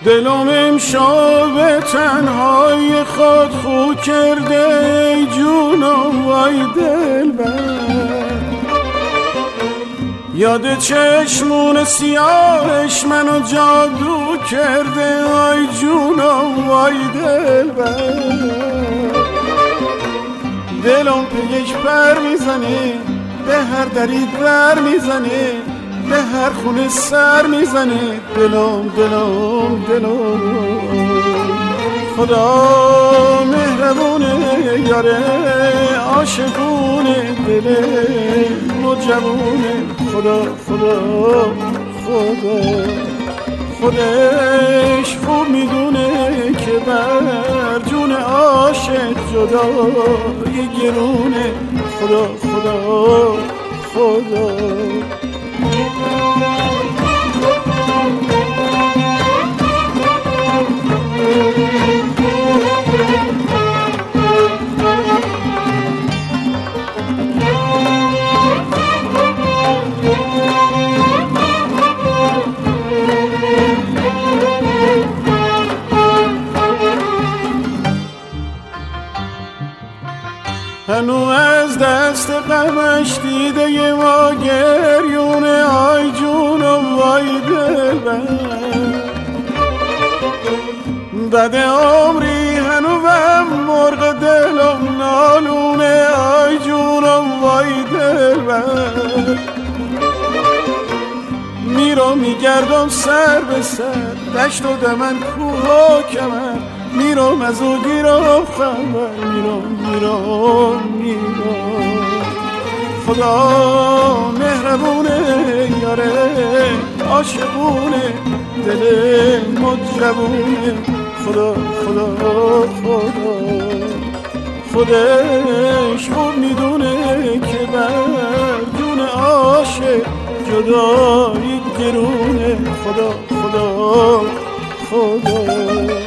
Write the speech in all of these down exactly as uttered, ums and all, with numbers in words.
دلم امشب به تنهای خود خو کرده ای جونم وای دلبر. یاد چشمون سیاهش منو جادو کرده ای جونم وای دلبر. دلم پیش پر میزنه به هر دری بر میزنه به هر خونه سر میزنه دلم دلم دلم. خدا مهربونه یاره عاشقونه دل مجبونه. خدا خدا خدا خودش خوب میدونه که بر جون عاشق جدایی گرونه. خدا خدا خدا هنو از دست غمش دیده ی ما گریونه آی جونم وای دلبر. بعد عمری هنو وم مرغ دلم نالونه آی جونم وای دلبر. میرم میگردم سر به سر دشت و دمن کوه و کمر. میرم از او گیرم خبر میرم میرم میرم. خدا مهربونه یاره عاشقونه دل مجبونه. خدا خدا خدا خودش خوب میدونه که بر جون عاشق جدایی گرونه. خدا خدا خدا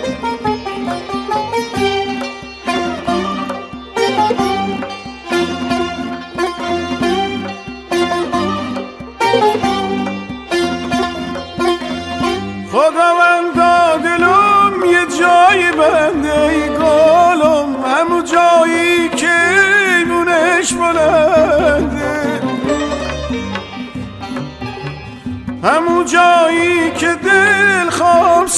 خداوندا دلم یه جایی بنده ای گلم همون جایی که ایمونش بلنده. همون جایی که دل خواب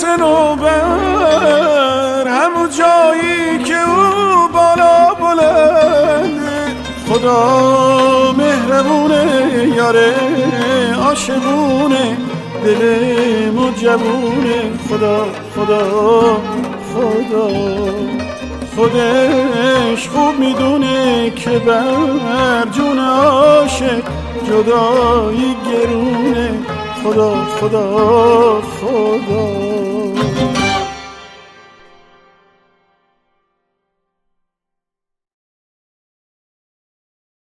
سنوبر همون جایی که او بالا بلنده. خدا مهربونه یاره عاشقونه دل مجبونه. خدا خدا خدا خودش خوب میدونه که بر جون عاشق جدایی گرونه. خدا خدا خدا